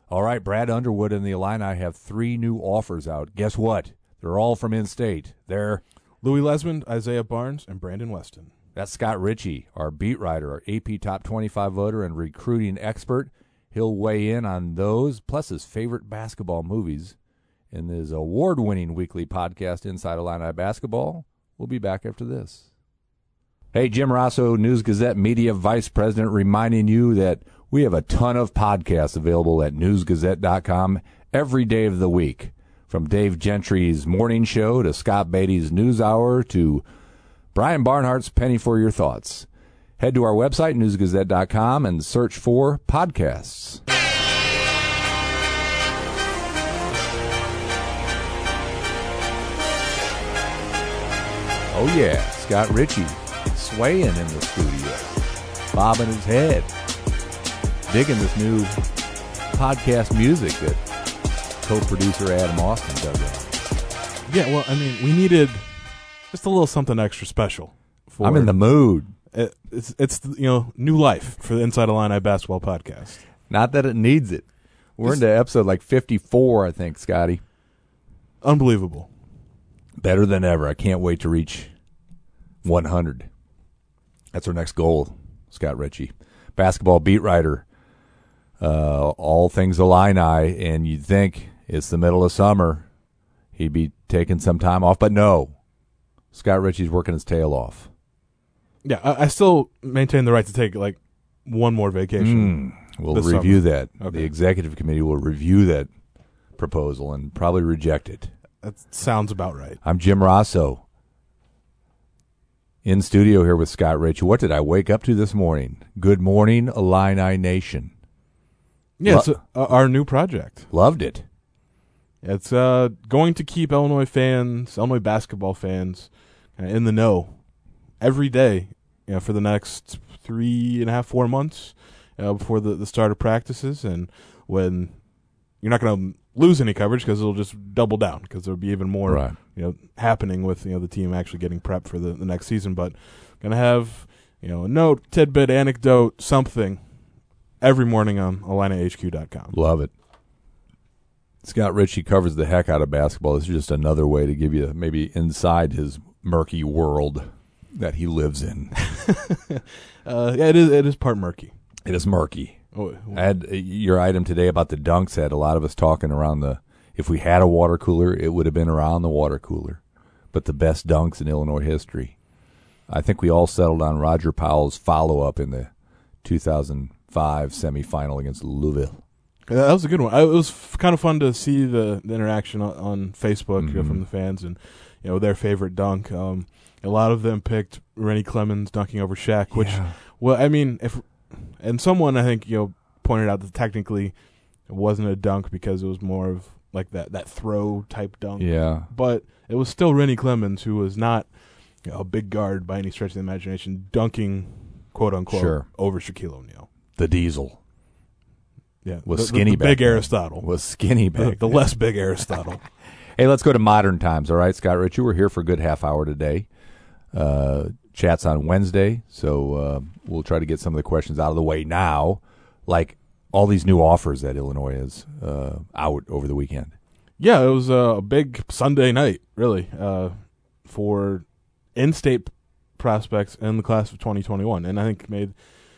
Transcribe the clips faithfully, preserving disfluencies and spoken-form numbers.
All right, Brad Underwood and the Illini have three new offers out. Guess what? They're all from in-state. They're Louis Lesmond, Isaiah Barnes, and Brandon Weston. That's Scott Ritchie, our beat writer, our A P Top twenty-five voter and recruiting expert. He'll weigh in on those, plus his favorite basketball movies in his award-winning weekly podcast, Inside Illini Basketball. We'll be back after this. Hey, Jim Rosso, News Gazette Media Vice President, reminding you that we have a ton of podcasts available at news gazette dot com every day of the week. From Dave Gentry's Morning Show to Scott Beatty's News Hour to Brian Barnhart's Penny for Your Thoughts. Head to our website, news gazette dot com, and search for podcasts. Oh, yeah, Scott Ritchie swaying in the studio, bobbing his head, digging this new podcast music that co-producer Adam Austin dug in. Yeah, well, I mean, we needed just a little something extra special. For, I'm in the mood. It, it's, it's you know, new life for the Inside Illini Basketball Podcast. Not that it needs it. We're This- into episode like fifty-four, I think, Scotty. Unbelievable. Better than ever. I can't wait to reach one hundred. That's our next goal, Scott Ritchie. Basketball beat writer, uh, all things Illini, and you'd think it's the middle of summer, he'd be taking some time off, but no. Scott Ritchie's working his tail off. Yeah, I, I still maintain the right to take, like, one more vacation. Mm, we'll this review summer. that. Okay. The executive committee will review that proposal and probably reject it. That sounds about right. I'm Jim Rosso. In studio here with Scott Ritchie. What did I wake up to this morning? Good morning, Illini Nation. Yeah, Lo- it's uh, our new project. Loved it. It's uh, going to keep Illinois fans, Illinois basketball fans, uh, in the know every day, you know, for the next three and a half, four months uh, before the, the start of practices. And when you're not going to lose any coverage because it'll just double down because there'll be even more Right. you know, happening with you know the team actually getting prepped for the, the next season. But going to have you know a note, tidbit, anecdote, something every morning on Illini H Q dot com. Love it. Scott Ritchie covers the heck out of basketball. This is just another way to give you maybe inside his murky world that he lives in. uh, yeah, it is. It is part murky. It is murky. Oh, I had uh, your item today about the dunks had a lot of us talking around the, if we had a water cooler, it would have been around the water cooler. But the best dunks in Illinois history. I think we all settled on Roger Powell's follow-up in the two thousand five semifinal against Louisville. Yeah, that was a good one. I, it was f- kind of fun to see the, the interaction on, on Facebook Mm-hmm. you know, from the fans and you know their favorite dunk. Um, a lot of them picked Rennie Clemens dunking over Shaq, which, Yeah. well, I mean, if and someone I think you know pointed out that technically it wasn't a dunk because it was more of like that, that throw type dunk. Yeah. But it was still Rennie Clemens, who was not you know, a big guard by any stretch of the imagination, dunking, quote unquote, Sure. over Shaquille O'Neal. The Diesel Yeah, was the, skinny the, the back big then. Aristotle. Was skinny the, back the then. less big Aristotle. Hey, let's go to modern times, all right, Scott Ritchie? We're here for a good half hour today. Uh, chat's on Wednesday, so uh, we'll try to get some of the questions out of the way now, like all these new offers that Illinois is uh, out over the weekend. Yeah, it was a big Sunday night, really, uh, for in-state prospects in the class of twenty twenty-one. And I think made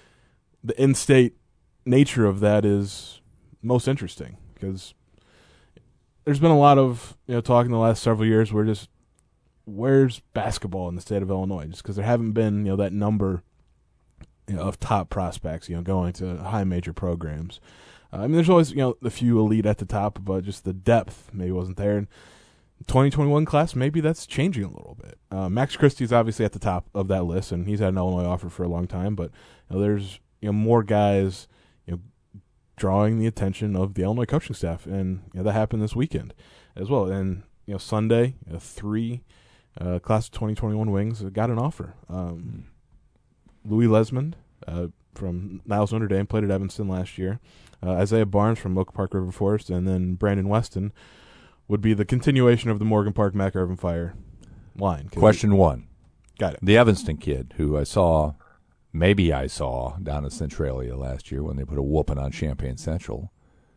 the in-state nature of that is most interesting because there's been a lot of you know talk in the last several years where just where's basketball in the state of Illinois, just because there haven't been you know that number you know, of top prospects you know going to high major programs. Uh, I mean, there's always you know the few elite at the top, but just the depth maybe wasn't there. And twenty twenty-one class, maybe that's changing a little bit. Uh, Max Christie's obviously at the top of that list, and he's had an Illinois offer for a long time. But you know, there's you know more guys you know drawing the attention of the Illinois coaching staff, and you know, that happened this weekend as well. And you know Sunday, uh, three uh, class of twenty twenty-one wings got an offer. Um, Louis Lesmond uh, from Niles Notre Dame played at Evanston last year. Uh, Isaiah Barnes from Oak Park River Forest, and then Brandon Weston would be the continuation of the Morgan Park Mac Irvin Fire line. Question one. Got it. The Evanston kid who I saw, maybe I saw, down at Centralia last year when they put a whooping on Champaign Central.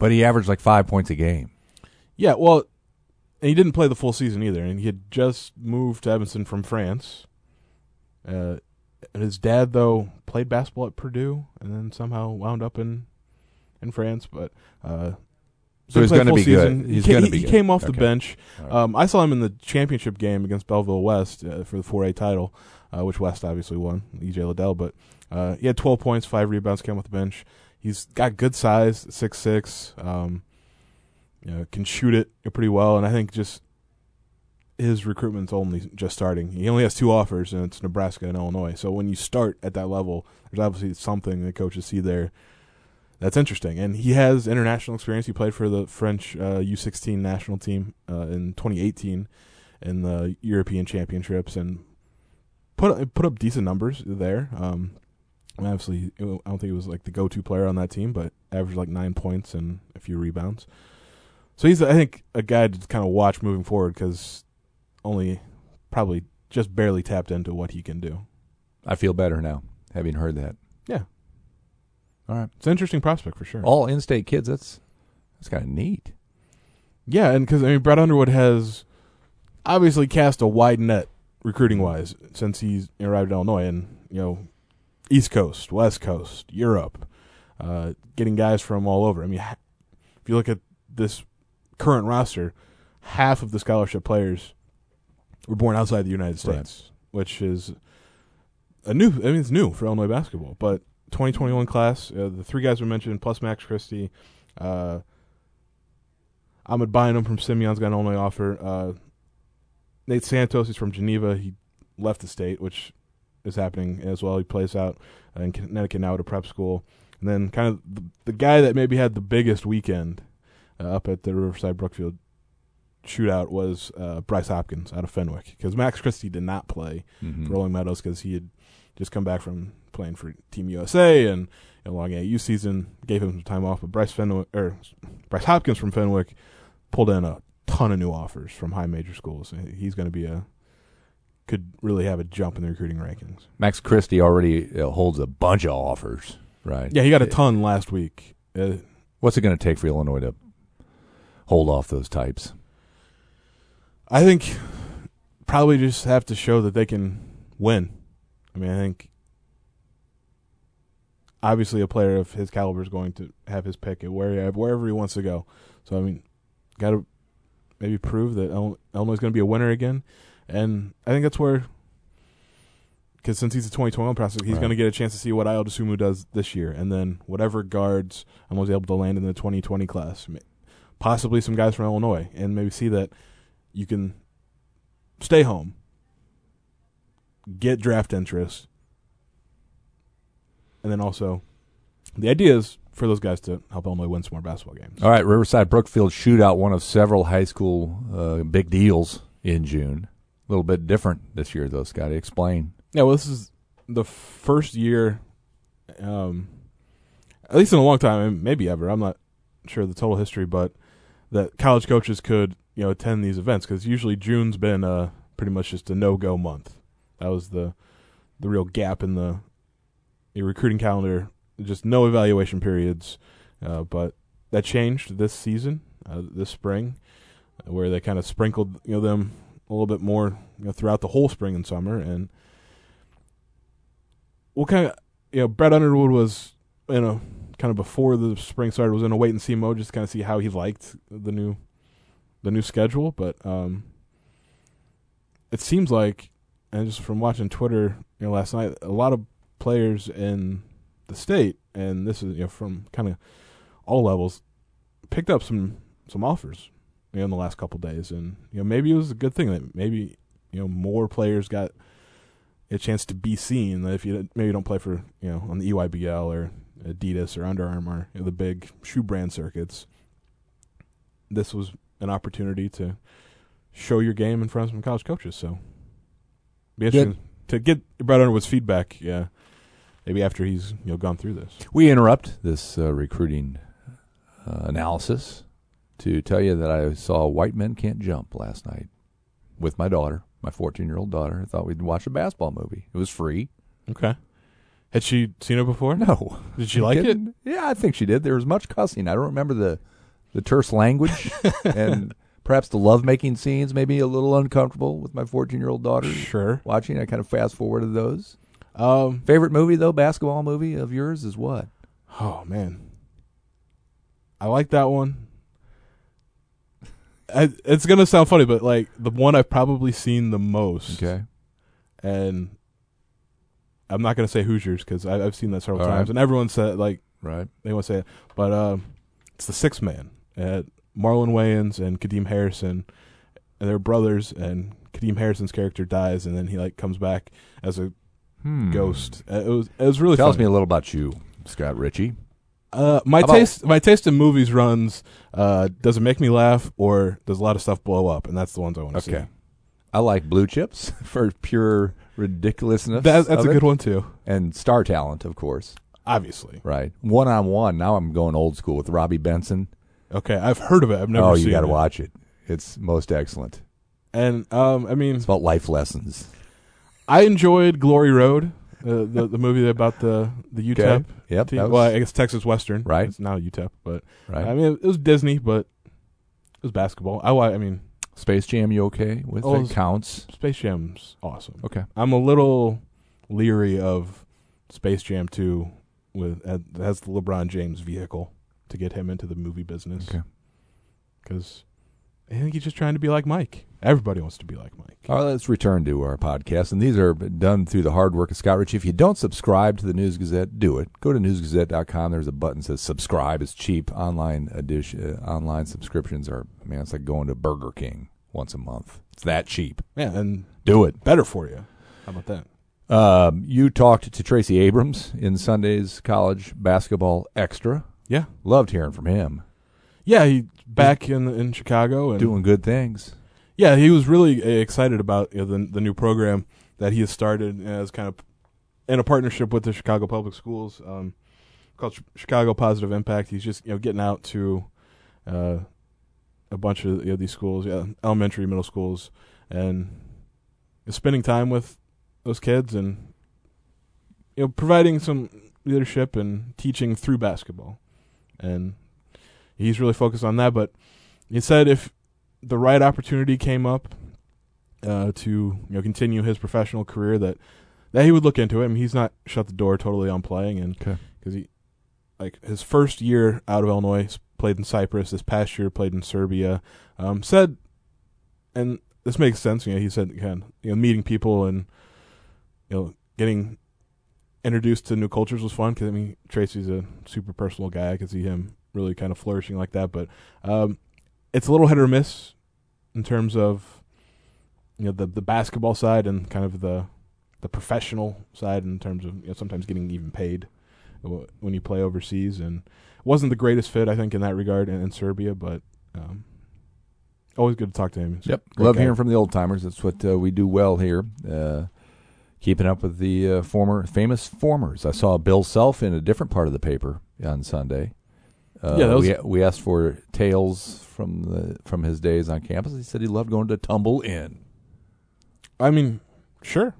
But he averaged like five points a game. Yeah, well, and he didn't play the full season either, and he had just moved to Evanston from France. Uh, and his dad, though, played basketball at Purdue, and then somehow wound up in in France. But uh, so he's going to be season. good. He's he, going to he, be. He good. came off okay. the bench. Right. Um, I saw him in the championship game against Belleville West uh, for the four A title, uh, which West obviously won. E J Liddell, but uh, he had twelve points, five rebounds, came off the bench. He's got good size, six six. Um, you know, can shoot it pretty well, and I think just his recruitment's only just starting. He only has two offers, and it's Nebraska and Illinois. So when you start at that level, there's obviously something that coaches see there that's interesting. And he has international experience. He played for the French uh, U sixteen national team uh, in twenty eighteen in the European Championships, and put put up decent numbers there. Um, obviously, I don't think he was like the go-to player on that team, but averaged like nine points and a few rebounds. So he's, I think, a guy to kind of watch moving forward because only probably just barely tapped into what he can do. I feel better now, having heard that. Yeah. All right. It's an interesting prospect for sure. All in-state kids, that's that's kind of neat. Yeah, and because, I mean, Brett Underwood has obviously cast a wide net recruiting-wise since he's arrived at Illinois and, you know, East Coast, West Coast, Europe, uh, getting guys from all over. I mean, if you look at this current roster, half of the scholarship players were born outside the United States, right, which is a new. I mean, it's new for Illinois basketball. But twenty twenty-one class, uh, the three guys we mentioned, plus Max Christie, uh, Ahmed Bynum from Simeon's got an Illinois offer. Uh, Nate Santos, he's from Geneva. He left the state, which is happening as well. He plays out in Connecticut now at a prep school. And then kind of the, the guy that maybe had the biggest weekend uh, up at the Riverside Brookfield shootout was uh, Bryce Hopkins out of Fenwick, because Max Christie did not play Mm-hmm. for Rolling Meadows because he had just come back from playing for Team U S A and a long A A U season, gave him some time off. But Bryce Fenwick or Bryce Hopkins from Fenwick pulled in a ton of new offers from high major schools. He's going to be a could really have a jump in the recruiting rankings. Max Christie already uh, holds a bunch of offers, right? Yeah, he got a ton last week. Uh, What's it going to take for Illinois to hold off those types? I think probably just have to show that they can win. I mean, I think obviously a player of his caliber is going to have his pick at where, wherever he wants to go. So, I mean, got to maybe prove that Illinois is going to be a winner again. And I think that's where, because since he's a twenty twenty-one prospect, he's right. going to get a chance to see what Ayo Dosunmu does this year. And then whatever guards Illinois is able to land in the twenty twenty class, possibly some guys from Illinois, and maybe see that you can stay home, get draft interest, and then also the idea is for those guys to help Illinois win some more basketball games. All right, Riverside Brookfield shootout, one of several high school uh, big deals in June. A little bit different this year, though, Scotty. Explain. Yeah, well, this is the first year, um, at least in a long time, maybe ever, I'm not sure the total history, but that college coaches could, you know, attend these events, because usually June's been uh, pretty much just a no-go month. That was the the real gap in the, the recruiting calendar, just no evaluation periods. Uh, but that changed this season, uh, this spring, where they kind of sprinkled, you know, them a little bit more, you know, throughout the whole spring and summer. And what kind of, you know, Brett Underwood was in a kind of before the spring started was in a wait and see mode, just to kind of see how he liked the new the new schedule. But um, it seems like, and just from watching Twitter, you know, last night, a lot of players in the state, and this is, you know, from kind of all levels, picked up some some offers, you know, in the last couple of days. And, you know, maybe it was a good thing that maybe, you know, more players got a chance to be seen, that if you maybe don't play for, you know, on the E Y B L or Adidas or Under Armour, you know, the big shoe brand circuits, this was an opportunity to show your game in front of some college coaches. So be interesting Good. to get Brett Underwood's feedback, yeah, maybe after he's, you know, gone through this. We interrupt this uh, recruiting uh, analysis to tell you that I saw White Men Can't Jump last night with my daughter, my fourteen-year-old daughter. I thought we'd watch a basketball movie. It was free. Okay. Had she seen it before? No. Did she like it? Yeah, I think she did. There was much cussing. I don't remember the, the terse language and perhaps the lovemaking scenes, maybe a little uncomfortable with my fourteen-year-old daughter. Sure. Watching. I kind of fast-forwarded those. Um, Favorite movie, though, basketball movie of yours is what? Oh, man. I like that one. I, it's going to sound funny, but like the one I've probably seen the most. Okay. And I'm not going to say Hoosiers because I've seen that several All times. right. And everyone said, like, Right. they want to say it. But um, it's The Sixth Man. Uh, Marlon Wayans and Kadeem Harrison. And they're brothers. And Kadeem Harrison's character dies. And then he, like, comes back as a Hmm. ghost. Uh, it was it was really Tells funny. me a little about you, Scott Ritchie. Uh, my How about- taste, my taste in movies runs. Uh, does it make me laugh, or does a lot of stuff blow up? And that's the ones I want to see. Okay. I like Blue Chips for pure ridiculousness. That, that's of a it. good one too. And star talent, of course. Obviously. Right. One on one. Now I'm going old school with Robbie Benson. Okay, I've heard of it. I've never oh, seen you got to it. watch it. It's most excellent. And um, I mean, It's about life lessons. I enjoyed Glory Road, uh, the the movie about the the U T E P. Okay. Yep. team. that was- Well, I guess Texas Western. Right. It's now U T E P, but right. I mean, it was Disney, but it was basketball. I wa- I mean, Space Jam, you okay with? Oh, It counts. Space Jam's awesome. Okay. I'm a little leery of Space Jam two with uh, as the LeBron James vehicle to get him into the movie business. Okay. Because I think he's just trying to be like Mike. Everybody wants to be like Mike. All right, let's return to our podcast. And these are done through the hard work of Scott Ritchie. If you don't subscribe to the News Gazette, do it. Go to news gazette dot com. There's a button that says subscribe. It's cheap. Online edition, uh, online subscriptions are, man, it's like going to Burger King once a month. It's that cheap. Yeah, and Do it. better for you. How about that? Um, you talked to Tracy Abrams in Sunday's College Basketball Extra. Yeah. Loved hearing from him. Yeah, he's back in in Chicago and Doing good things. yeah, he was really uh, excited about you know, the the new program that he has started as kind of in a partnership with the Chicago Public Schools, um, called Ch- Chicago Positive Impact. He's just you know getting out to uh, a bunch of you know, these schools, yeah, elementary, middle schools, and spending time with those kids and you know providing some leadership and teaching through basketball, and he's really focused on that. But he said if the right opportunity came up uh, to you know continue his professional career, that that he would look into it. I mean, he's not shut the door totally on playing, and Okay. because he like his first year out of Illinois s- played in Cyprus. This past year played in Serbia. Um, said, and this makes sense. You know, he said kind of, you know meeting people and you know getting introduced to new cultures was fun because I mean Tracy's a super personal guy. I could see him really kind of flourishing like that, but um, it's a little hit or miss in terms of you know the the basketball side and kind of the the professional side in terms of you know sometimes getting even paid w- when you play overseas, and it wasn't the greatest fit I think in that regard in, in Serbia, but um, always good to talk to him. He's a Yep. great Love guy. hearing from the old timers. That's what uh, we do well here. Uh, keeping up with the uh, former famous formers. I saw Bill Self in a different part of the paper on Sunday. Uh, Yeah, that was- we we asked for tales from the from his days on campus. He said he loved going to Tumble Inn. I mean, sure.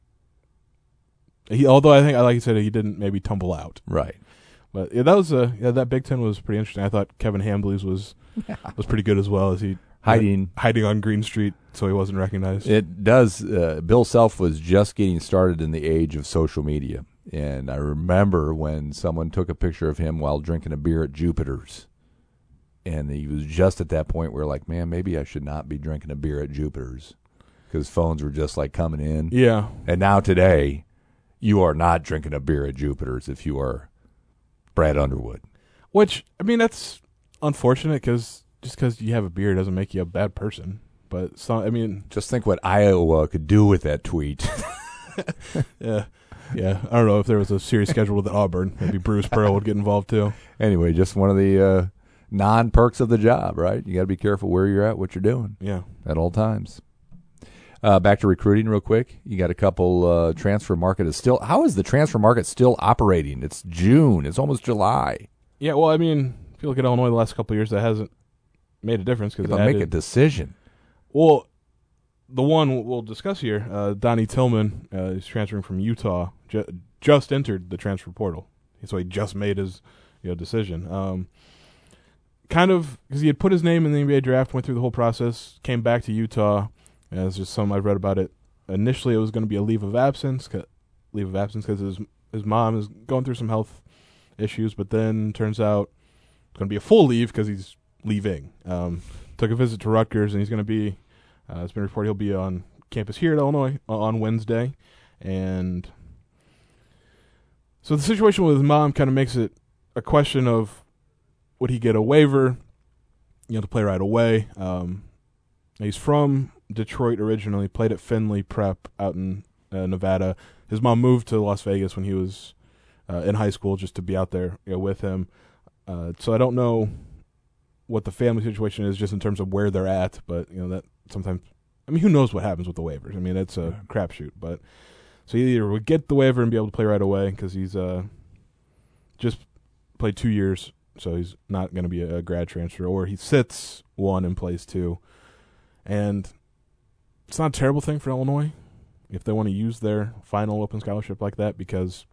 He, although I think, like you said, he didn't maybe tumble out. Right. But yeah, that was uh, yeah, that Big Ten was pretty interesting. I thought Kevin Hambley's was was pretty good as well as he Hiding. hiding on Green Street so he wasn't recognized. It does. Uh, Bill Self was just getting started in the age of social media. And I remember when someone took a picture of him while drinking a beer at Jupiter's. And he was just at that point where, like, man, maybe I should not be drinking a beer at Jupiter's. Because phones were just, like, coming in. Yeah, And now today, you are not drinking a beer at Jupiter's if you are Brad Underwood. which I mean that's unfortunate because just because you have a beer doesn't make you a bad person. But some, I mean, Just think what Iowa could do with that tweet. yeah, yeah. I don't know if there was a series scheduled with Auburn, maybe Bruce Pearl would get involved too. Anyway, just one of the uh, non-perks of the job, right? You got to be careful where you're at, what you're doing Yeah. at all times. Uh, back to recruiting real quick. You got a couple uh, transfer market is still. How is the transfer market still operating? It's June. It's almost July. Yeah, well, I mean, if you look at Illinois the last couple of years, that hasn't made a difference because But make a decision. Well, the one we'll discuss here, uh, Donnie Tillman uh, is transferring from Utah. J- just entered the transfer portal, so he just made his you know decision. Um, kind of because he had put his name in the N B A draft, went through the whole process, came back to Utah. And it's just something I've read about it. Initially, it was going to be a leave of absence, leave of absence because his his mom is going through some health issues, but then turns out it's going to be a full leave because he's leaving. Um, took a visit to Rutgers, and he's going to be. Uh, it's been reported he'll be on campus here at Illinois on Wednesday, and so the situation with his mom kind of makes it a question of would he get a waiver, you know, to play right away. Um, he's from Detroit originally, played at Findlay Prep out in uh, Nevada. His mom moved to Las Vegas when he was uh, in high school just to be out there you know, with him. Uh, so I don't know what the family situation is just in terms of where they're at, but you know that sometimes, I mean, who knows what happens with the waivers? I mean, it's a crapshoot. But so he either would get the waiver and be able to play right away because he's uh, just played two years, so he's not going to be a, a grad transfer, or he sits one and plays two. And it's not a terrible thing for Illinois if they want to use their final open scholarship like that because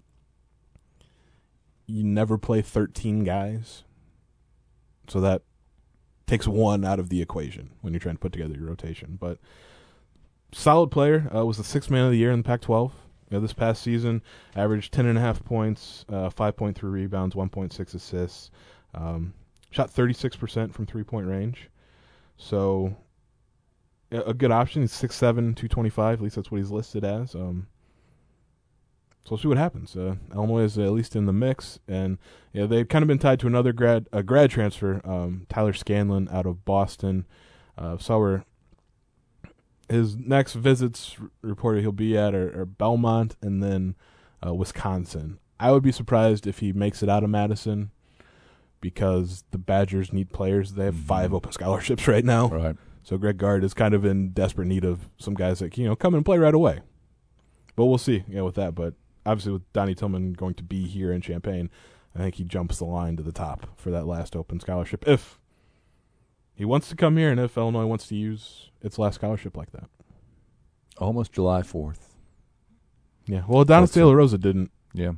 you never play thirteen guys. So that takes one out of the equation when you're trying to put together your rotation. But solid player, uh, was the sixth man of the year in the Pac twelve. You know, this past season, averaged ten point five points, uh, five point three rebounds, one point six assists. Um, shot thirty-six percent from three-point range. So a good option. He's six seven, two twenty-five. At least that's what he's listed as. Um, so we'll see what happens. Uh, Illinois is at least in the mix, and yeah, they've kind of been tied to another grad a grad transfer, um, Tyler Scanlon out of Boston. Uh, so where his next visits r- reported he'll be at are, are Belmont and then uh, Wisconsin. I would be surprised if he makes it out of Madison because the Badgers need players. They have five open scholarships right now. Right. So Greg Gard is kind of in desperate need of some guys that you know come and play right away. But we'll see, you know, with that. But obviously, with Donnie Tillman going to be here in Champaign, I think he jumps the line to the top for that last open scholarship if he wants to come here and if Illinois wants to use its last scholarship like that. Almost July fourth. Yeah. Well, Adonis De La Rosa didn't. Yeah.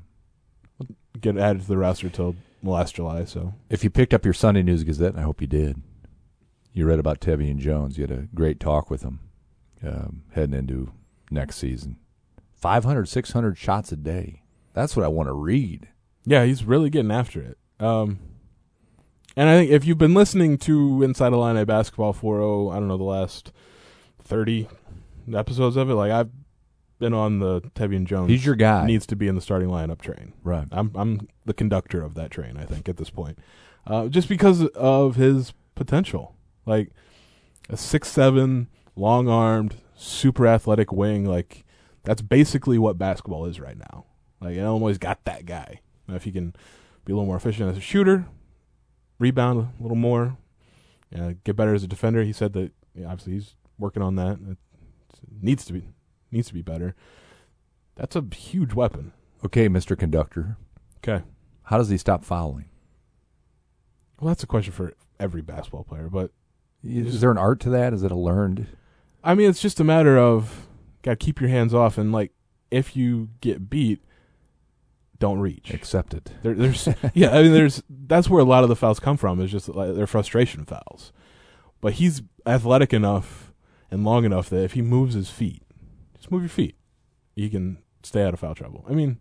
Get added to the roster till last July. So if you picked up your Sunday News Gazette, and I hope you did. You read about Tevian Jones. You had a great talk with him um, heading into next season. five hundred, six hundred shots a day. That's what I want to read. Yeah, he's really getting after it. Um, and I think if you've been listening to Inside Illini Basketball for, oh, I don't know, the last thirty episodes of it, like I've been on the Tevian Jones. He's your guy. Needs to be in the starting lineup train. Right. I'm I'm the conductor of that train, I think, at this point. Uh, just because of his potential. Like a six seven, long-armed, super athletic wing, like that's basically what basketball is right now. Like Illinois got that guy. Now, if he can be a little more efficient as a shooter, rebound a little more, uh, get better as a defender. He said that yeah, obviously he's working on that. It needs to be needs to be better. That's a huge weapon. Okay, Mister Conductor. Okay. How does he stop fouling? Well, that's a question for every basketball player, but Is there an art to that? Is it a learned? I mean, it's just a matter of gotta keep your hands off, and like if you get beat, don't reach. Accept it. There, there's yeah, I mean, there's that's where a lot of the fouls come from. Is just like they're frustration fouls. But he's athletic enough and long enough that if he moves his feet, just move your feet, you can stay out of foul trouble. I mean,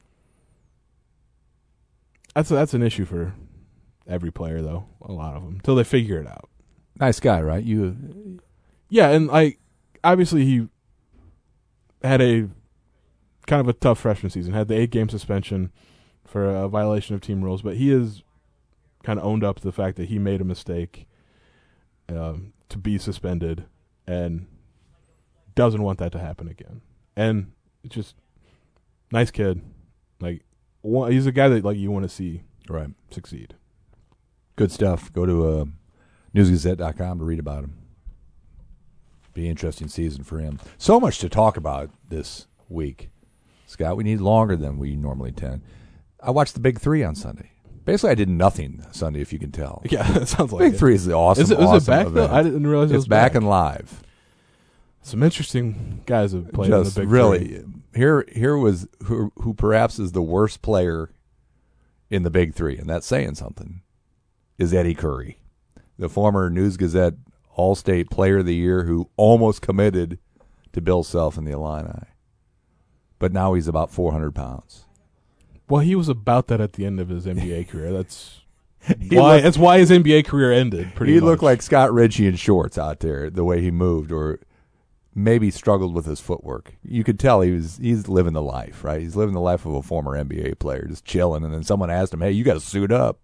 that's that's an issue for every player, though. A lot of them until they figure it out. Nice guy, right? You, yeah, and like obviously he had a kind of a tough freshman season. Had the eight game suspension for a violation of team rules, but he has kind of owned up to the fact that he made a mistake um, to be suspended and doesn't want that to happen again. And it's just nice kid. Like one, he's a guy that like you want to see right succeed. Good stuff. Go to uh, news gazette dot com to read about him. Be an interesting season for him. So much to talk about this week, Scott. We need longer than we normally tend. I watched the Big Three on Sunday. Basically, I did nothing Sunday, if you can tell. Yeah, it sounds like Big it. Three is the awesome. Is it, was awesome it back event. though? I didn't realize it it's was back back and live. Some interesting guys have played Just in the Big really, Three. here here was who, who perhaps is the worst player in the Big Three, and that's saying something, is Eddie Curry, the former News Gazette All-State Player of the Year who almost committed to Bill Self in the Illini. But now he's about four hundred pounds. Well, he was about that at the end of his N B A career. That's He why looked- that's why his N B A career ended. Pretty He much. looked like Scott Ritchie in shorts out there, the way he moved, or maybe struggled with his footwork. You could tell he was he's living the life, right? He's living the life of a former N B A player, just chilling. And then someone asked him, "Hey, you got to suit up."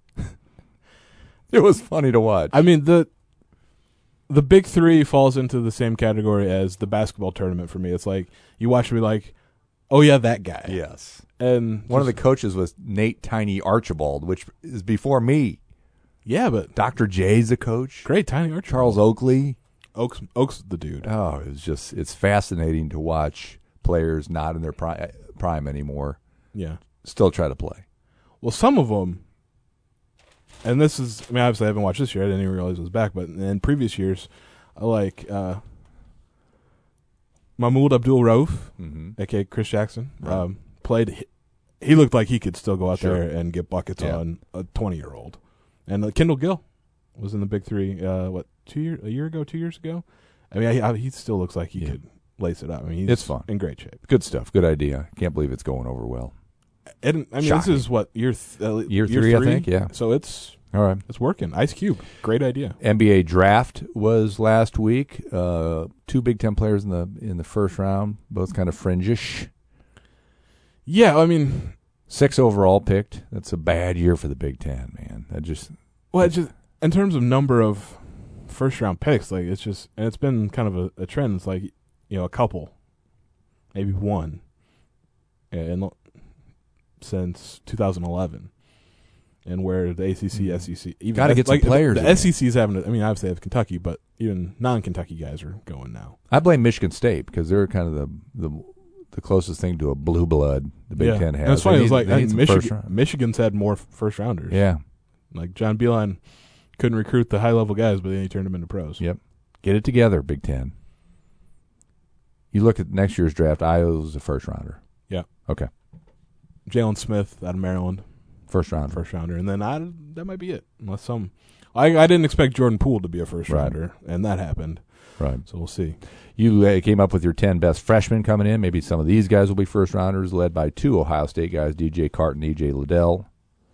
It was funny to watch. I mean the the Big Three falls into the same category as the basketball tournament for me. It's like you watch and be like, "Oh yeah, that guy." Yes. And One of the just- coaches was Nate Tiny Archibald, which is before me. yeah, but Doctor J's a coach. great tiny Archie. Charles Oakley. Oaks Oaks the dude. Oh, it was just it's fascinating to watch players not in their prime, prime anymore Yeah. still try to play. Well, some of them, and this is, I mean, obviously I haven't watched this year. I didn't even realize it was back. But in previous years, I like uh, Mahmoud Abdul Rauf, Mm-hmm. a k a. Chris Jackson, Right. um, played. He looked like he could still go out Sure. there and get buckets Yeah. on a twenty-year-old. And uh, Kendall Gill was in the Big Three, uh, what, two year, a year ago, two years ago? I mean, I, I, he still looks like he Yeah. could lace it up. I mean, he's It's fun. in great shape. Good stuff. Good idea. Can't believe it's going over well. And, I mean, Shocking. this is what, year, th- uh, Year three, I think, yeah. So it's All right. it's working. Ice Cube, great idea. N B A draft was last week. Uh, two Big Ten players in the in the first round, both kind of fringish. Yeah, I mean, Six overall picked. That's a bad year for the Big Ten, man. That just well, it's just in terms of number of first round picks, like it's just, and it's been kind of a, a trend. It's like, you know, a couple, maybe one, and since two thousand eleven, and where the A C C, S E C, even Gotta get some like, players The, in the S E C is having. I mean, obviously they have Kentucky, but even non-Kentucky guys are going now. I blame Michigan State because they're kind of the the the closest thing to a blue blood the Big yeah. Ten has. And it's They funny. need- It's like they I need think some first Michigan, round. Michigan's had more f- first rounders. Yeah. Like John Beilein couldn't recruit the high level guys, but then he turned them into pros. Yep. Get it together, Big Ten. You look at next year's draft, Iowa's a first rounder. Yeah. Okay. Jalen Smith out of Maryland, First rounder. first rounder, and then I, that might be it. Unless some, I I didn't expect Jordan Poole to be a first Right. rounder, and that happened. Right. So we'll see. You uh, came up with your ten best freshmen coming in. Maybe some of these guys will be first rounders, led by two Ohio State guys, D J Carton, E J Liddell.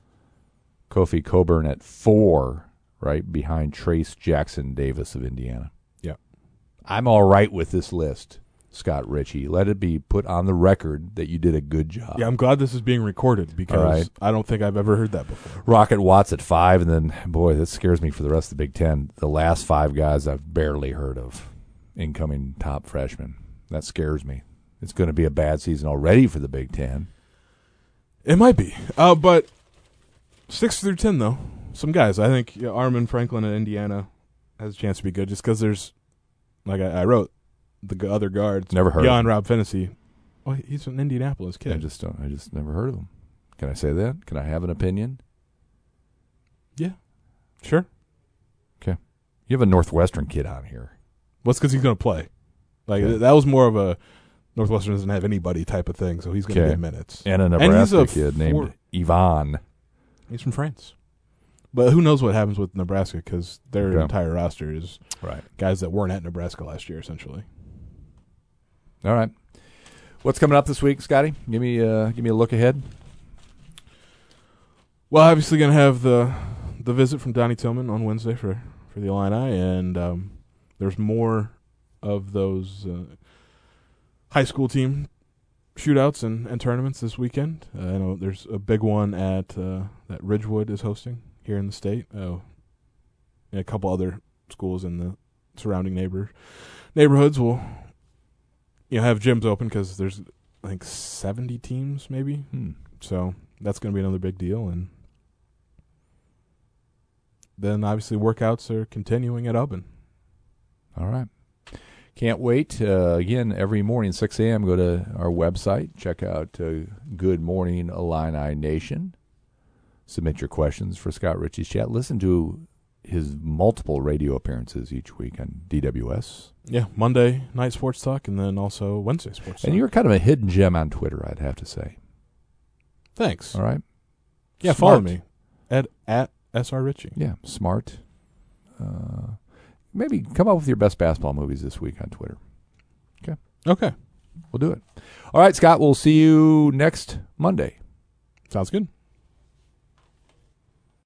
Kofi Coburn at four, right behind Trace Jackson Davis of Indiana. Yeah. I'm all right with this list, Scott Ritchie. Let it be put on the record that you did a good job. Yeah, I'm glad this is being recorded because All right. I don't think I've ever heard that before. Rocket Watts at five, and then, boy, that scares me for the rest of the Big Ten. The last five guys I've barely heard of, incoming top freshmen. That scares me. It's going to be a bad season already for the Big Ten. It might be, uh, but six through ten though, some guys. I think yeah, Armin Franklin at Indiana has a chance to be good, just because there's, like I, I wrote, the g- other guards. Never heard Beyond of him. Rob Finney. Oh, he's an Indianapolis kid. I just don't. I just never heard of him. Can I say that? Can I have an opinion? yeah, sure. You have a Northwestern kid on here. Well, it's because he's going to play. Like Okay. th- that was more of a Northwestern doesn't have anybody type of thing, so he's going to Okay. get minutes. And a And he's Nebraska a kid four- named Yvonne. He's from France, but who knows what happens with Nebraska because their Okay. entire roster is Right. guys that weren't at Nebraska last year, essentially. All right. What's coming up this week, Scotty? Give me uh, give me a look ahead. Well, obviously going to have the the visit from Donnie Tillman on Wednesday for, for the Illini, and um, there's more of those uh, high school team shootouts and, and tournaments this weekend. Uh, I know there's a big one at uh, that Ridgewood is hosting here in the state. Oh, and a couple other schools in the surrounding neighbor neighborhoods will you know have gyms open because there's I think seventy teams maybe. Hmm. So that's going to be another big deal. And then obviously workouts are continuing at Ubben. All right. Can't wait. Uh, again, every morning, six a.m., go to our website. Check out uh, Good Morning Illini Nation. Submit your questions for Scott Ritchie's chat. Listen to his multiple radio appearances each week on D W S. Yeah, Monday night sports talk, and then also Wednesday sports talk. And you're kind of a hidden gem on Twitter, I'd have to say. Thanks. All right. Yeah, Smart. follow me at at S R Ritchie. Yeah, smart. Uh, maybe come up with your best basketball movies this week on Twitter. Okay. Okay. We'll do it. All right, Scott, we'll see you next Monday. Sounds good.